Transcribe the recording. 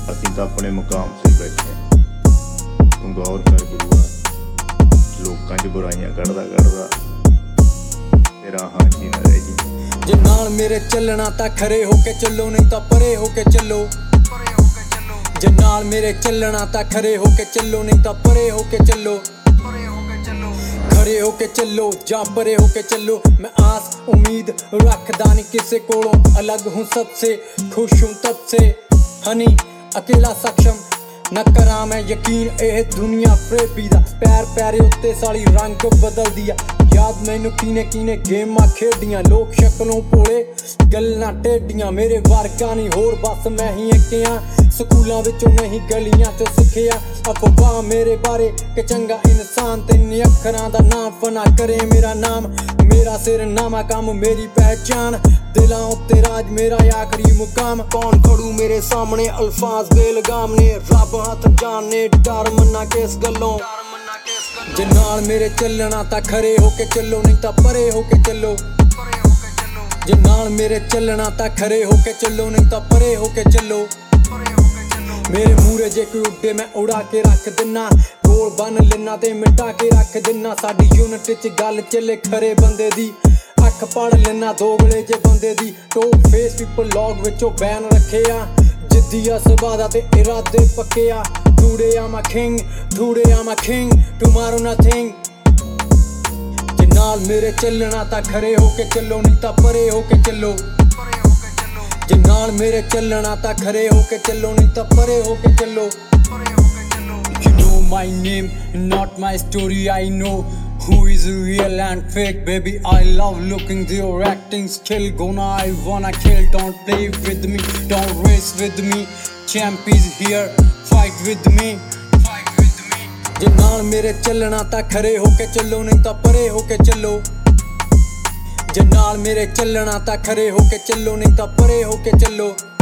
ਅਸੀਂ ਤਾਂ ਆਪਣੇ ਮੁਕਾਮ ਤੇ ਬੈਠੇ। ਤੂੰ ਗੌਰ ਕਰ ਗੁਰੂਆ, ਲੋਕਾਂ 'ਚ ਬੁਰਾਈਆਂ ਕੱਢਦਾ ਤੇਰਾ ਹਾਂਜੀ ਨਾ ਰਹਿ ਜੀ। ਜੇ ਨਾਲ ਮੇਰੇ ਚੱਲਣਾ ਤਾਂ ਖਰੇ ਹੋ ਕੇ ਚੱਲੋ, ਨਹੀਂ ਤਾਂ ਪਰੇ ਹੋ ਕੇ ਚੱਲੋ। ਜੇ ਨਾਲ ਮੇਰੇ ਚੱਲਣਾ ਤਾਂ ਖਰੇ ਹੋ ਕੇ ਚੱਲੋ, ਨਹੀਂ ਤਾਂ ਪਰੇ ਹੋ ਕੇ ਚੱਲੋ। खड़े होके चलो जा परे होके चलो। मैं आस उम्मीद रखदा नहीं किसे कोलों, अलग हूँ सबसे, खुश हूँ तब से। हनी अकेला सक्षम न करा मैं यकीन, एह दुनिया फ्रेबी दा पैर पैरे उत्ते साली रंग बदल दिया। याद मैनू कीने कीने गेमां खेडियां, लोग शक्लों भोले गल्लां टेडियां। मेरे वर्गा नहीं होर बस मैं ही इक आं, स्कूलां विचों नहीं गलियां चों सिक्खिया। अफवाह मेरे बारे कि चंगा इंसान, तिन अखरां दा नाम फना करे मेरा नाम। मेरा सिर नामा काम मेरी पहचान, दिलां उत्ते राज मेरा आखरी मुकाम। कौन खड़ू मेरे सामने अल्फाज बेलगाम ने, रब हथ जाने डर मन्ना किस गल्लों। जे नाल मेरे चलना तां खरे होके चलो, नहीं तां परे होके चलो। जे नाल मेरे चलना तां खरे होके चलो, नहीं तां परे होके चलो। मेरे मूरे जे कोई उड्डे मैं उड़ा के रख दिना, गोल बन लेना ते मिटा के रख दिना। साडी यूनिट च गल चले खरे बंदे दी, अख पढ़ लेना दोगले जे बंदे दी। टॉप फेस पीपल लॉग विचों बैन रखे आ, जिद्दिया सवादा ते इरादे पक्के आ। Today I'm a king, today I'm a king, tomorrow nothing। जे नाल मेरे चलना तां खरे होके चलो, नहीं तां परे होके चलो। जे नाल मेरे चलना तां खरे होके चलो, नहीं तां परे होके चलो। You know my name, not my story, I know who is real and fake, baby. I love looking your acting skill. Gonna I wanna kill, don't play with me, don't race with me. Champ is here, fight with me। जे नाल मेरे चलना तां खरे होके चलो, नहीं तां परे होके चलो। जे नाल मेरे चलना तां खरे होके चलो, नहीं तां परे होके चलो।